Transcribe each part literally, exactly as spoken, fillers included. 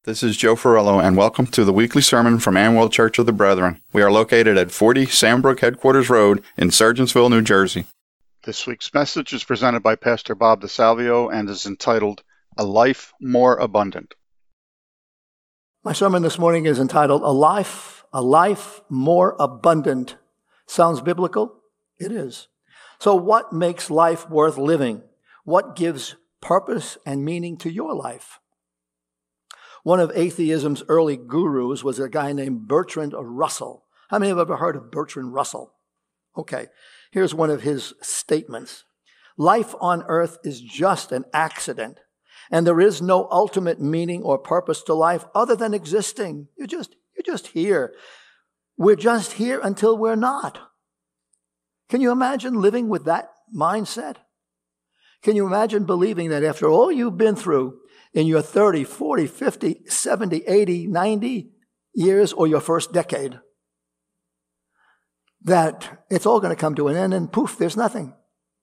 This is Joe Ferrello, and welcome to the weekly sermon from Amwell Church of the Brethren. We are located at forty Sandbrook Headquarters Road in Sergeantsville, New Jersey. This week's message is presented by Pastor Bob DeSalvio and is entitled, A Life More Abundant. My sermon this morning is entitled, A Life, A Life More Abundant. Sounds biblical? It is. So what makes life worth living? What gives purpose and meaning to your life? One of atheism's early gurus was a guy named Bertrand Russell. How many have ever heard of Bertrand Russell? Okay, here's one of his statements. Life on earth is just an accident, and there is no ultimate meaning or purpose to life other than existing. You're just, you're just here. We're just here until we're not. Can you imagine living with that mindset? Can you imagine believing that after all you've been through, in your thirty, forty, fifty, seventy, eighty, ninety years or your first decade, that it's all going to come to an end and poof, there's nothing?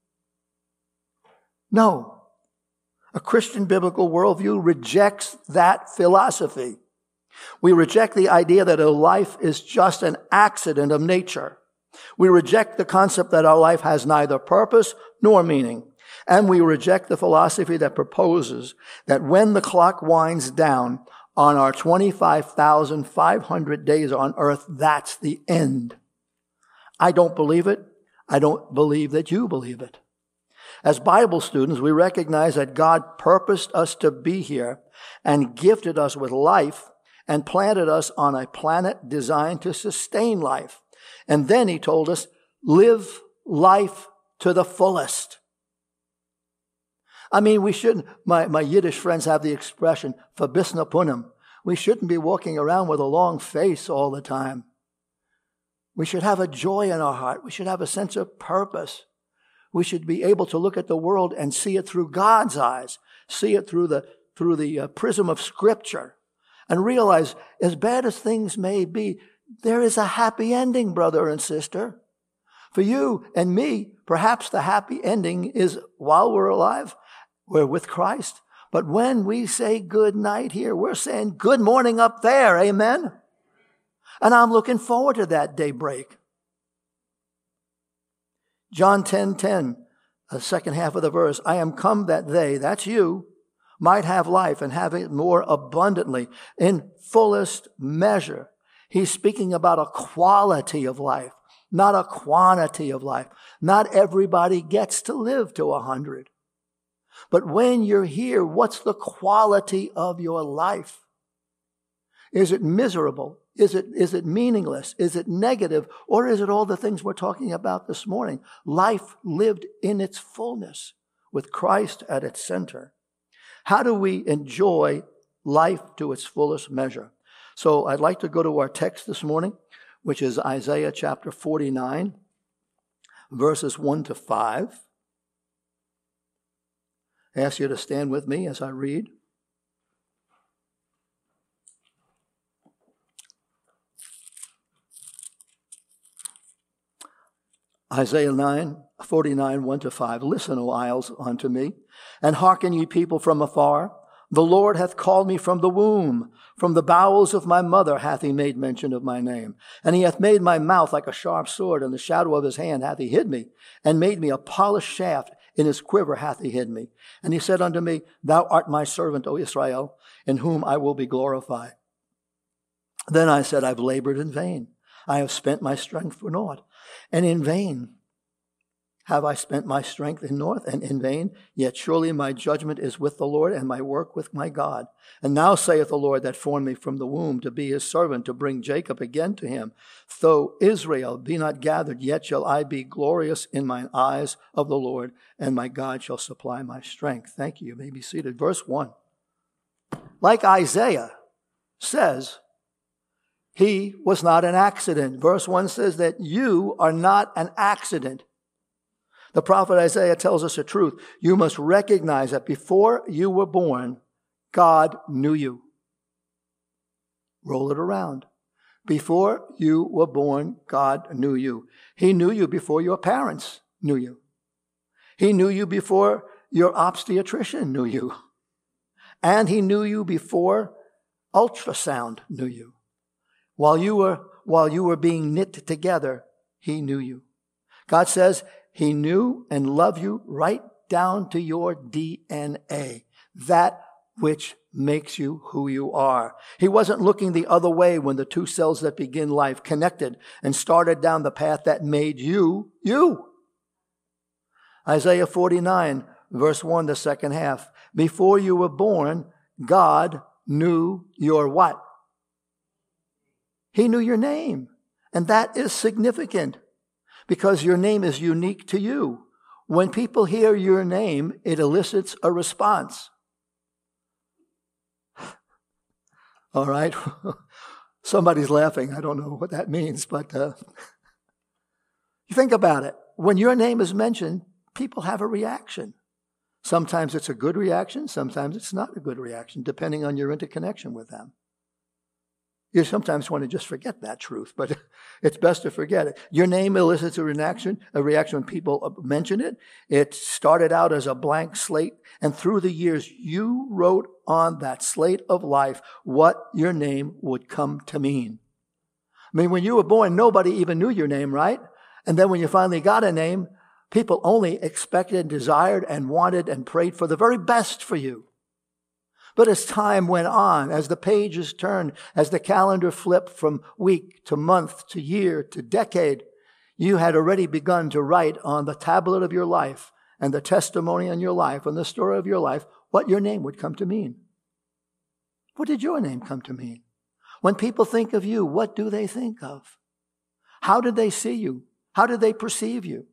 No. A Christian biblical worldview rejects that philosophy. We reject the idea that a life is just an accident of nature. We reject the concept that our life has neither purpose nor meaning. And we reject the philosophy that proposes that when the clock winds down on our twenty-five thousand five hundred days on earth, that's the end. I don't believe it. I don't believe that you believe it. As Bible students, we recognize that God purposed us to be here and gifted us with life and planted us on a planet designed to sustain life. And then he told us, live life to the fullest. I mean, we shouldn't, my, my Yiddish friends have the expression, verbissene punim. We shouldn't be walking around with a long face all the time. We should have a joy in our heart. We should have a sense of purpose. We should be able to look at the world and see it through God's eyes, see it through the, through the uh, prism of Scripture, and realize, as bad as things may be, there is a happy ending, brother and sister. For you and me, perhaps the happy ending is while we're alive, we're with Christ. But when we say good night here, we're saying good morning up there. Amen? And I'm looking forward to that daybreak. John ten ten, the second half of the verse, I am come that they, that's you, might have life and have it more abundantly in fullest measure. He's speaking about a quality of life, not a quantity of life. Not everybody gets to live to a hundred. But when you're here, what's the quality of your life? Is it miserable? Is it, is it meaningless? Is it negative? Or is it all the things we're talking about this morning? Life lived in its fullness with Christ at its center. How do we enjoy life to its fullest measure? So I'd like to go to our text this morning, which is Isaiah chapter forty-nine, verses one to five. I ask you to stand with me as I read. Isaiah nine, forty-nine, one to five. Listen, O isles, unto me, and hearken, ye people from afar. The Lord hath called me from the womb. From the bowels of my mother hath he made mention of my name. And he hath made my mouth like a sharp sword. In the shadow of his hand hath he hid me, and made me a polished shaft. In his quiver hath he hid me. And he said unto me, Thou art my servant, O Israel, in whom I will be glorified. Then I said, I've labored in vain. I have spent my strength for naught. And in vain have I spent my strength in naught, and in vain. Yet surely my judgment is with the Lord, and my work with my God. And now saith the Lord that formed me from the womb to be his servant, to bring Jacob again to him. Though Israel be not gathered, yet shall I be glorious in mine eyes of the Lord, and my God shall supply my strength. Thank you. You may be seated. Verse one. Like Isaiah says, he was not an accident. Verse one says that you are not an accident. The prophet Isaiah tells us the truth. You must recognize that before you were born, God knew you. Roll it around. Before you were born, God knew you. He knew you before your parents knew you. He knew you before your obstetrician knew you. And he knew you before ultrasound knew you. While you were, while you were being knit together, he knew you. God says he knew and loved you right down to your D N A, that which makes you who you are. He wasn't looking the other way when the two cells that begin life connected and started down the path that made you, you. Isaiah forty-nine, verse one, the second half. Before you were born, God knew your what? He knew your name. And that is significant because your name is unique to you. When people hear your name, it elicits a response. All right. Somebody's laughing. I don't know what that means, but uh, you think about it. When your name is mentioned, people have a reaction. Sometimes it's a good reaction. Sometimes it's not a good reaction, depending on your interconnection with them. You sometimes want to just forget that truth, but it's best to forget it. Your name elicits a reaction, a reaction when people mention it. It started out as a blank slate, and through the years, you wrote on that slate of life what your name would come to mean. I mean, when you were born, nobody even knew your name, right? And then when you finally got a name, people only expected, desired, and wanted and prayed for the very best for you. But as time went on, as the pages turned, as the calendar flipped from week to month to year to decade, you had already begun to write on the tablet of your life and the testimony in your life and the story of your life what your name would come to mean. What did your name come to mean? When people think of you, what do they think of? How did they see you? How did they perceive you?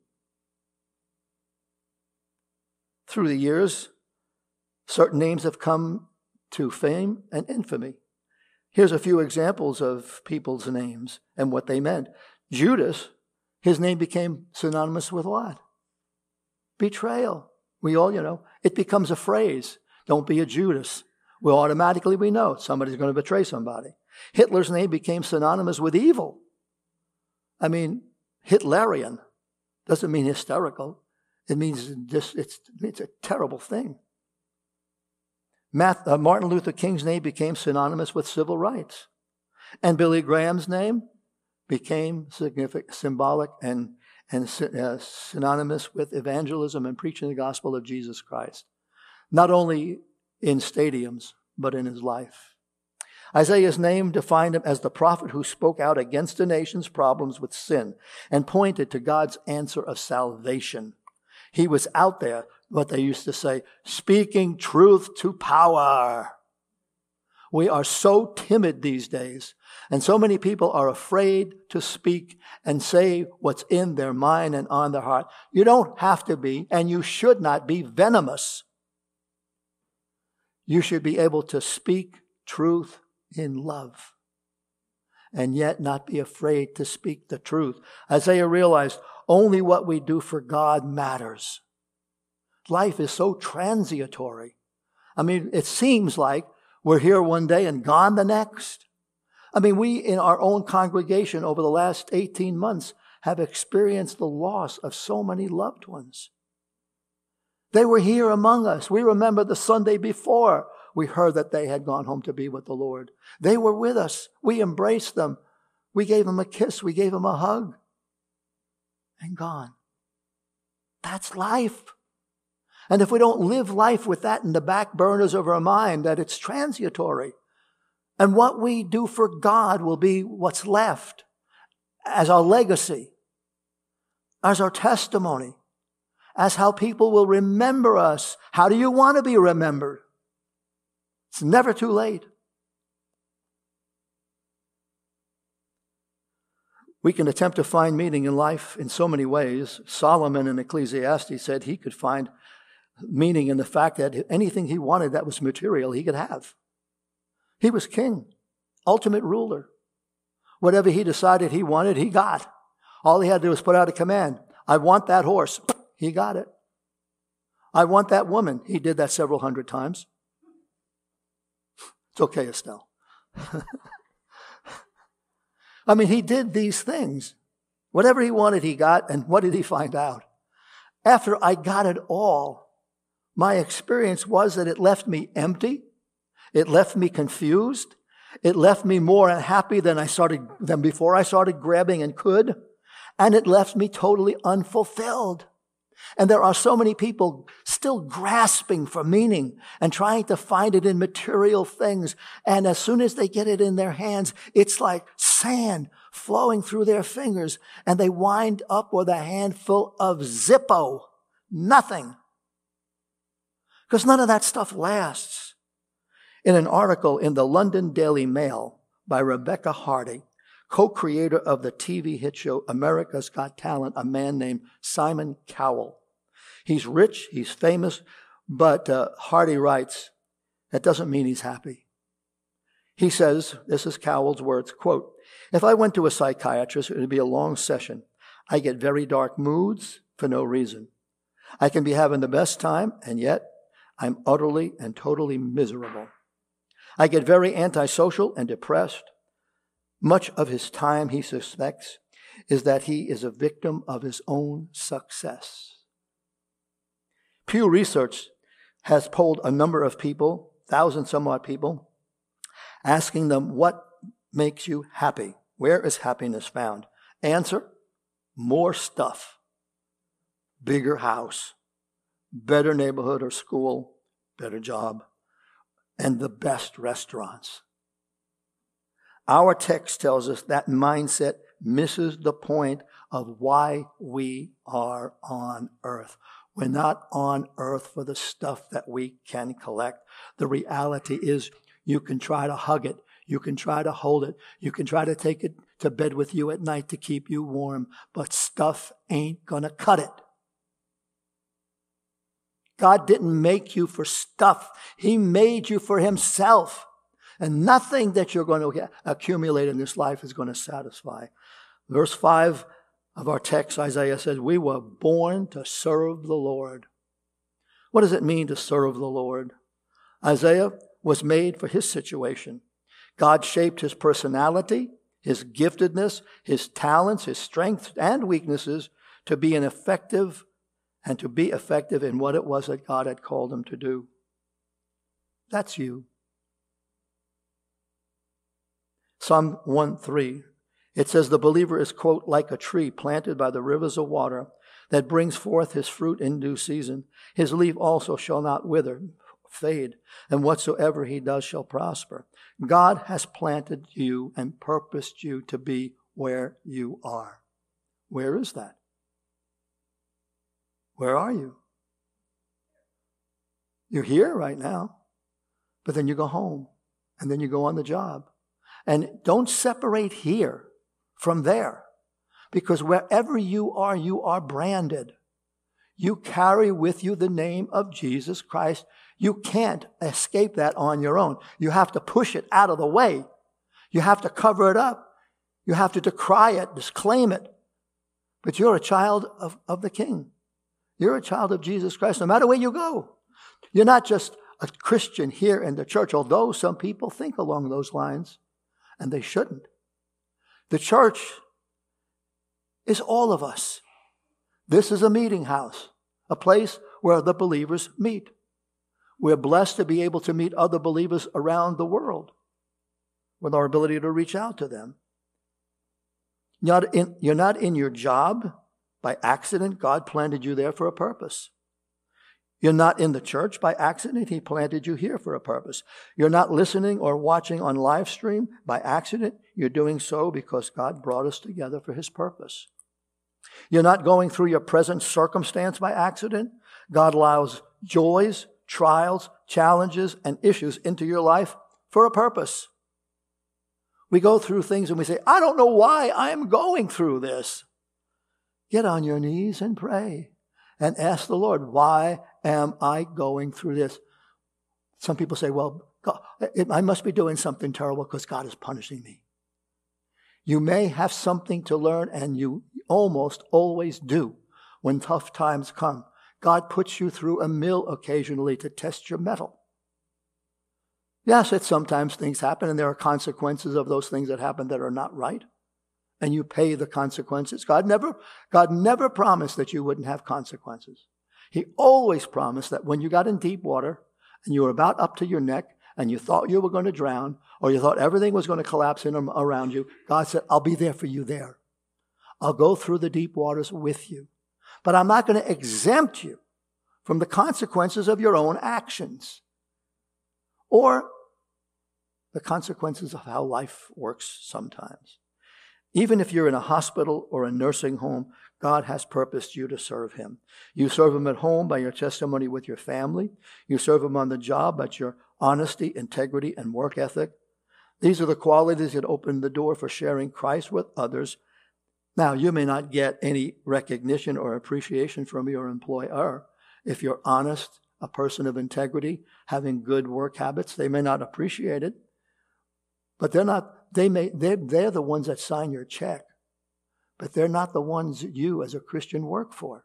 Through the years, certain names have come to fame and infamy. Here's a few examples of people's names and what they meant. Judas, his name became synonymous with what? Betrayal. We all, you know, it becomes a phrase. Don't be a Judas. Well, automatically we know somebody's going to betray somebody. Hitler's name became synonymous with evil. I mean, Hitlerian doesn't mean hysterical. It means just, it's, it's a terrible thing. Martin Luther King's name became synonymous with civil rights. And Billy Graham's name became significant, symbolic and, and uh, synonymous with evangelism and preaching the gospel of Jesus Christ. Not only in stadiums, but in his life. Isaiah's name defined him as the prophet who spoke out against the nation's problems with sin and pointed to God's answer of salvation. He was out there, what they used to say, speaking truth to power. We are so timid these days, and so many people are afraid to speak and say what's in their mind and on their heart. You don't have to be, and you should not be venomous. You should be able to speak truth in love, and yet not be afraid to speak the truth. Isaiah realized only what we do for God matters. Life is so transitory. I mean, it seems like we're here one day and gone the next. I mean, we in our own congregation over the last eighteen months have experienced the loss of so many loved ones. They were here among us. We remember the Sunday before we heard that they had gone home to be with the Lord. They were with us. We embraced them. We gave them a kiss. We gave them a hug. And gone. That's life. And if we don't live life with that in the back burners of our mind, that it's transitory, and what we do for God will be what's left as our legacy, as our testimony, as how people will remember us. How do you want to be remembered? It's never too late. We can attempt to find meaning in life in so many ways. Solomon in Ecclesiastes said he could find meaning in the fact that anything he wanted that was material, he could have. He was king, ultimate ruler. Whatever he decided he wanted, he got. All he had to do was put out a command. I want that horse. He got it. I want that woman. He did that several hundred times. It's okay, Estelle. I mean, he did these things. Whatever he wanted, he got. And what did he find out? After I got it all, my experience was that it left me empty. It left me confused. It left me more unhappy than I started, than before I started grabbing and could. And it left me totally unfulfilled. And there are so many people still grasping for meaning and trying to find it in material things. And as soon as they get it in their hands, it's like sand flowing through their fingers. And they wind up with a handful of Zippo. Nothing. Because none of that stuff lasts. In an article in the London Daily Mail by Rebecca Hardy, co-creator of the T V hit show America's Got Talent, a man named Simon Cowell. He's rich, he's famous, but uh, Hardy writes, that doesn't mean he's happy. He says, this is Cowell's words, quote, if I went to a psychiatrist, it would be a long session. I get very dark moods for no reason. I can be having the best time, and yet I'm utterly and totally miserable. I get very antisocial and depressed. Much of his time, he suspects, is that he is a victim of his own success. Pew Research has polled a number of people, thousand some odd people, asking them what makes you happy. Where is happiness found? Answer, more stuff, bigger house, better neighborhood or school, better job, and the best restaurants. Our text tells us that mindset misses the point of why we are on earth. We're not on earth for the stuff that we can collect. The reality is you can try to hug it. You can try to hold it. You can try to take it to bed with you at night to keep you warm. But stuff ain't going to cut it. God didn't make you for stuff. He made you for himself. And nothing that you're going to accumulate in this life is going to satisfy. Verse five of our text, Isaiah says, we were born to serve the Lord. What does it mean to serve the Lord? Isaiah was made for his situation. God shaped his personality, his giftedness, his talents, his strengths and weaknesses to be an effective and to be effective in what it was that God had called him to do. That's you. Psalm one three, it says, the believer is, quote, like a tree planted by the rivers of water that brings forth his fruit in due season. His leaf also shall not wither, fade, and whatsoever he does shall prosper. God has planted you and purposed you to be where you are. Where is that? Where are you? You're here right now, but then you go home, and then you go on the job. And don't separate here from there, because wherever you are, you are branded. You carry with you the name of Jesus Christ. You can't escape that on your own. You have to push it out of the way. You have to cover it up. You have to decry it, disclaim it. But you're a child of, of the King. You're a child of Jesus Christ, no matter where you go. You're not just a Christian here in the church, although some people think along those lines. And they shouldn't. The church is all of us. This is a meeting house, a place where the believers meet. We're blessed to be able to meet other believers around the world with our ability to reach out to them. You're not in, you're not in your job by accident. God planted you there for a purpose. You're not in the church by accident. He planted you here for a purpose. You're not listening or watching on live stream by accident. You're doing so because God brought us together for his purpose. You're not going through your present circumstance by accident. God allows joys, trials, challenges, and issues into your life for a purpose. We go through things and we say, I don't know why I'm going through this. Get on your knees and pray and ask the Lord, why am I going through this? Some people say, well, God, I must be doing something terrible because God is punishing me. You may have something to learn, and you almost always do when tough times come. God puts you through a mill occasionally to test your mettle. Yes, it sometimes things happen, and there are consequences of those things that happen that are not right, and you pay the consequences. God never, God never promised that you wouldn't have consequences. He always promised that when you got in deep water and you were about up to your neck and you thought you were going to drown, or you thought everything was going to collapse in and around you, God said, I'll be there for you there. I'll go through the deep waters with you. But I'm not going to exempt you from the consequences of your own actions or the consequences of how life works sometimes. Even if you're in a hospital or a nursing home, God has purposed you to serve him. You serve him at home by your testimony with your family. You serve him on the job by your honesty, integrity, and work ethic. These are the qualities that open the door for sharing Christ with others. Now, you may not get any recognition or appreciation from your employer. If you're honest, a person of integrity, having good work habits, they may not appreciate it. But they're not, they may, they're, they're the ones that sign your check. But they're not the ones that you as a Christian work for.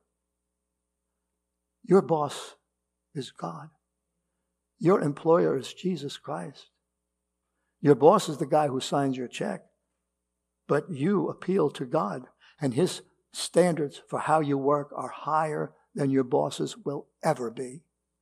Your boss is God. Your employer is Jesus Christ. Your boss is the guy who signs your check. But you appeal to God, and his standards for how you work are higher than your boss's will ever be,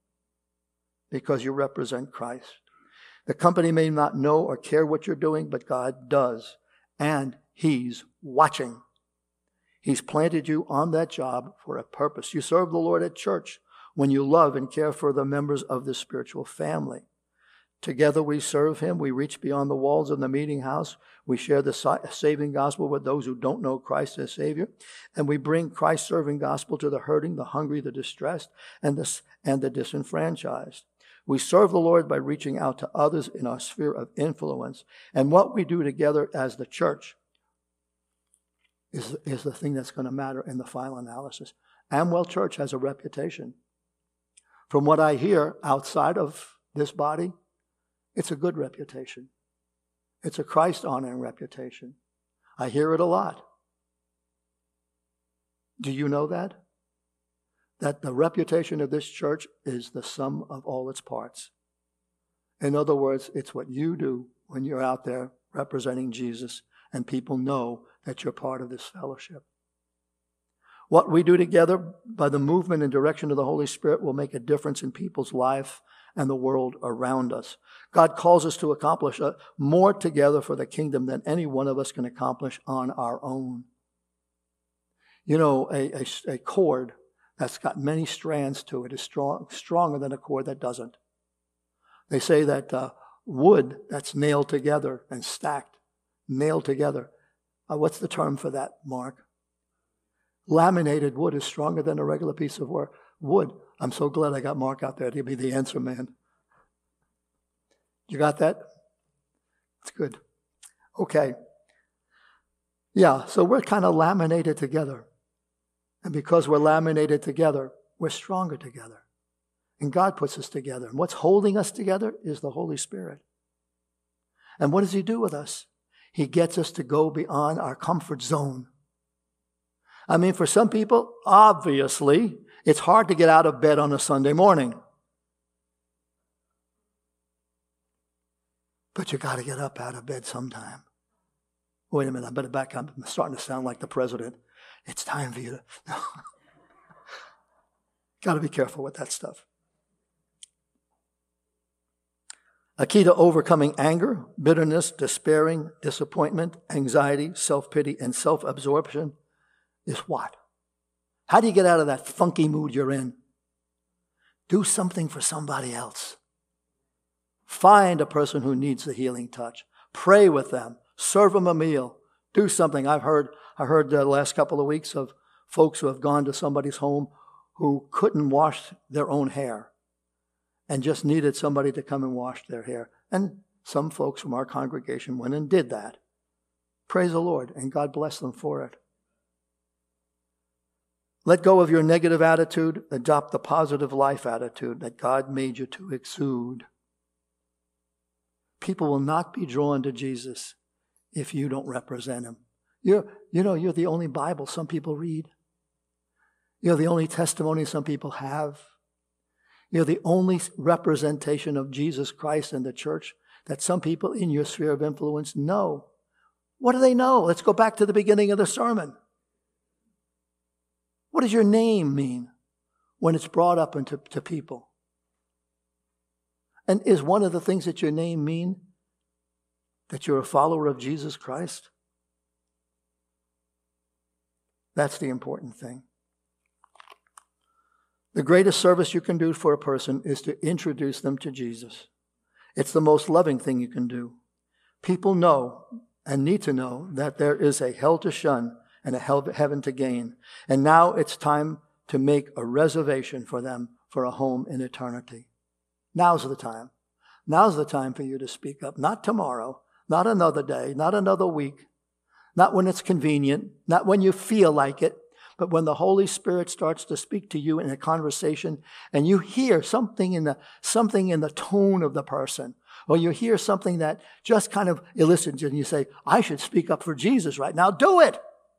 because you represent Christ. The company may not know or care what you're doing, but God does, and he's watching. He's planted you on that job for a purpose. You serve the Lord at church when you love and care for the members of the spiritual family. Together we serve him. We reach beyond the walls of the meeting house. We share the saving gospel with those who don't know Christ as Savior. And we bring Christ's serving gospel to the hurting, the hungry, the distressed, and the, and the disenfranchised. We serve the Lord by reaching out to others in our sphere of influence. And what we do together as the church is, is the thing that's going to matter in the final analysis. Amwell Church has a reputation. From what I hear outside of this body, it's a good reputation. It's a Christ-honoring reputation. I hear it a lot. Do you know that? That the reputation of this church is the sum of all its parts. In other words, it's what you do when you're out there representing Jesus and people know that you're part of this fellowship. What we do together by the movement and direction of the Holy Spirit will make a difference in people's life and the world around us. God calls us to accomplish more together for the kingdom than any one of us can accomplish on our own. You know, a, a, a cord that's got many strands to it is strong, stronger than a cord that doesn't. They say that uh, wood that's nailed together and stacked, nailed together. Uh, what's the term for that, Mark? Laminated wood is stronger than a regular piece of work. Wood. I'm so glad I got Mark out there to be the answer man. You got that? It's good. Okay. Yeah, so we're kind of laminated together. And because we're laminated together, we're stronger together. And God puts us together. And what's holding us together is the Holy Spirit. And what does he do with us? He gets us to go beyond our comfort zone. I mean, for some people, obviously, it's hard to get out of bed on a Sunday morning. But you got to get up out of bed sometime. Wait a minute, I better back up. I'm starting to sound like the president. It's time for you to... No. Got to be careful with that stuff. A key to overcoming anger, bitterness, despairing, disappointment, anxiety, self-pity, and self-absorption is what? How do you get out of that funky mood you're in? Do something for somebody else. Find a person who needs the healing touch. Pray with them. Serve them a meal. Do something. I've heard, I heard the last couple of weeks of folks who have gone to somebody's home who couldn't wash their own hair and just needed somebody to come and wash their hair. And some folks from our congregation went and did that. Praise the Lord, and God bless them for it. Let go of your negative attitude. Adopt the positive life attitude that God made you to exude. People will not be drawn to Jesus if you don't represent him. You're, you know, you're the only Bible some people read. You're the only testimony some people have. You're the only representation of Jesus Christ in the church that some people in your sphere of influence know. What do they know? Let's go back to the beginning of the sermon. What does your name mean when it's brought up into to people? And is one of the things that your name mean that you're a follower of Jesus Christ? That's the important thing. The greatest service you can do for a person is to introduce them to Jesus. It's the most loving thing you can do. People know and need to know that there is a hell to shun and a hell, heaven to gain. And now it's time to make a reservation for them for a home in eternity. Now's the time. Now's the time for you to speak up. Not tomorrow, not another day, not another week, not when it's convenient, not when you feel like it, but when the Holy Spirit starts to speak to you in a conversation and you hear something in the, something in the tone of the person, or you hear something that just kind of elicits and you say, I should speak up for Jesus right now. Do it.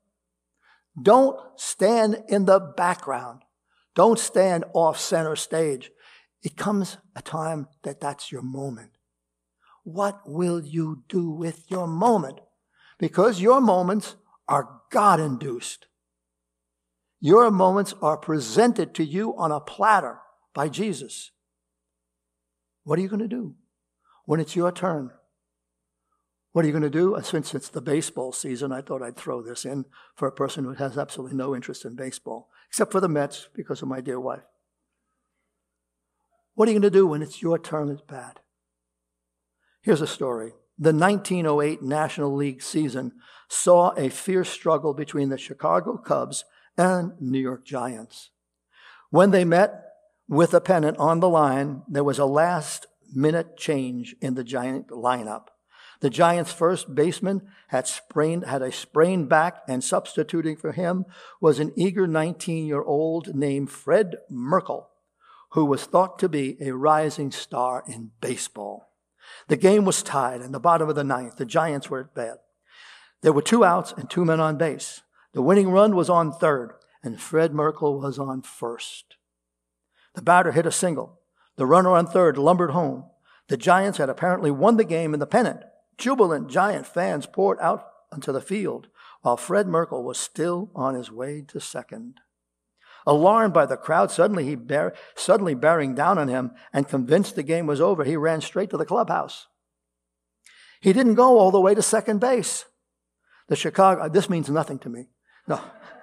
Don't stand in the background. Don't stand off center stage. It comes a time that that's your moment. What will you do with your moment? Because your moments are God-induced. Your moments are presented to you on a platter by Jesus. What are you going to do when it's your turn? What are you going to do? Since it's the baseball season, I thought I'd throw this in for a person who has absolutely no interest in baseball, except for the Mets because of my dear wife. What are you going to do when it's your turn at bat? Here's a story. The nineteen oh eight National League season saw a fierce struggle between the Chicago Cubs and New York Giants. When they met with a pennant on the line, there was a last-minute change in the Giant lineup. The Giants' first baseman had sprained, had a sprained back, and substituting for him was an eager nineteen-year-old named Fred Merkle, who was thought to be a rising star in baseball. The game was tied in the bottom of the ninth. The Giants were at bat. There were two outs and two men on base. The winning run was on third, and Fred Merkle was on first. The batter hit a single. The runner on third lumbered home. The Giants had apparently won the game in the pennant. Jubilant Giant fans poured out onto the field, while Fred Merkle was still on his way to second. Alarmed by the crowd, suddenly he bear, suddenly bearing down on him and convinced the game was over, he ran straight to the clubhouse. He didn't go all the way to second base. The Chicago, this means nothing to me. No.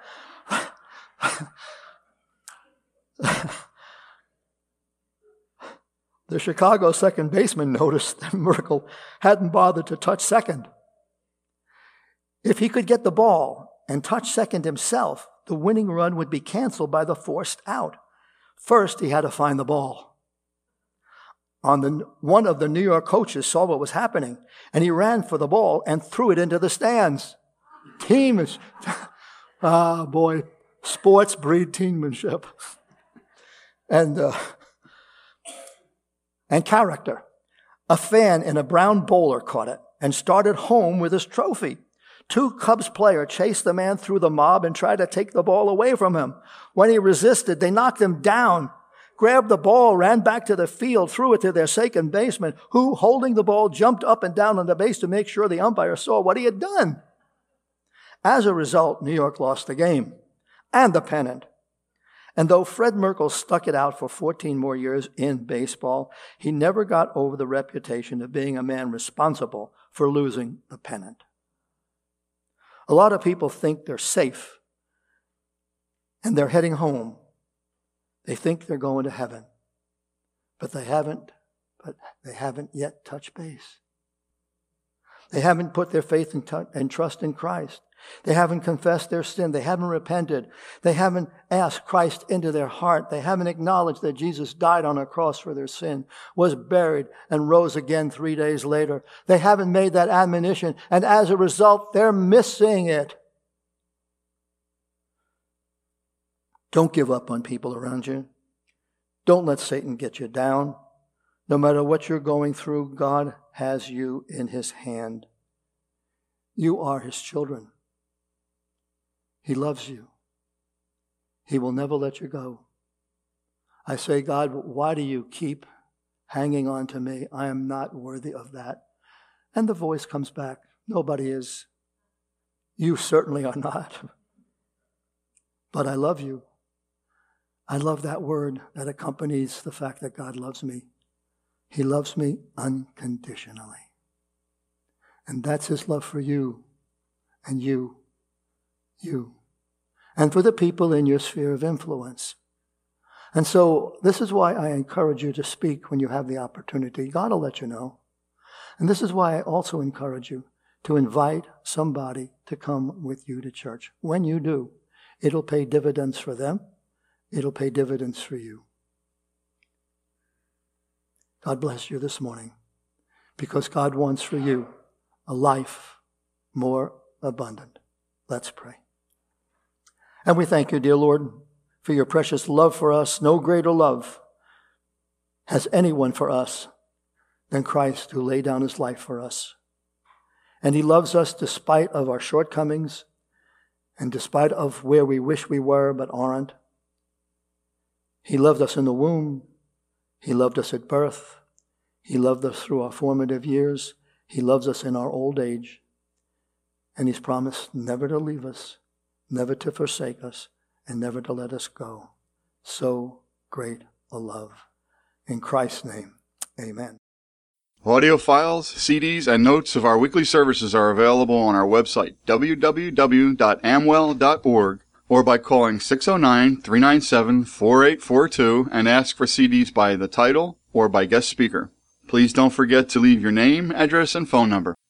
The Chicago second baseman noticed that Merkle hadn't bothered to touch second. If he could get the ball and touch second himself, the winning run would be canceled by the forced out. First, he had to find the ball. On the, one of the New York coaches saw what was happening, and he ran for the ball and threw it into the stands. Team is, ah, boy, sports breed teammanship. And, uh, and character. A fan in a brown bowler caught it and started home with his trophy. Two Cubs players chased the man through the mob and tried to take the ball away from him. When he resisted, they knocked him down, grabbed the ball, ran back to the field, threw it to their second baseman, who, holding the ball, jumped up and down on the base to make sure the umpire saw what he had done. As a result, New York lost the game and the pennant. And though Fred Merkle stuck it out for fourteen more years in baseball, he never got over the reputation of being a man responsible for losing the pennant. A lot of people think they're safe and they're heading home. They think they're going to heaven, but they haven't, but they haven't yet touched base. They haven't put their faith and, t- and trust in Christ. They haven't confessed their sin. They haven't repented. They haven't asked Christ into their heart. They haven't acknowledged that Jesus died on a cross for their sin, was buried, and rose again three days later. They haven't made that admonition, and as a result, they're missing it. Don't give up on people around you. Don't let Satan get you down. No matter what you're going through, God has you in his hand. You are his children. He loves you. He will never let you go. I say, God, why do you keep hanging on to me? I am not worthy of that. And the voice comes back. Nobody is. You certainly are not. But I love you. I love that word that accompanies the fact that God loves me. He loves me unconditionally. And that's his love for you and you, you, and for the people in your sphere of influence. And so this is why I encourage you to speak when you have the opportunity. God will let you know. And this is why I also encourage you to invite somebody to come with you to church. When you do, it'll pay dividends for them. It'll pay dividends for you. God bless you this morning, because God wants for you a life more abundant. Let's pray. And we thank you, dear Lord, for your precious love for us. No greater love has anyone for us than Christ, who laid down his life for us. And he loves us despite of our shortcomings and despite of where we wish we were but aren't. He loved us in the womb. He loved us at birth. He loved us through our formative years. He loves us in our old age. And he's promised never to leave us, never to forsake us, and never to let us go. So great a love. In Christ's name, amen. Audio files, C Ds, and notes of our weekly services are available on our website, w w w dot amwell dot org, or by calling six oh nine, three nine seven, four eight four two and ask for C Ds by the title or by guest speaker. Please don't forget to leave your name, address, and phone number.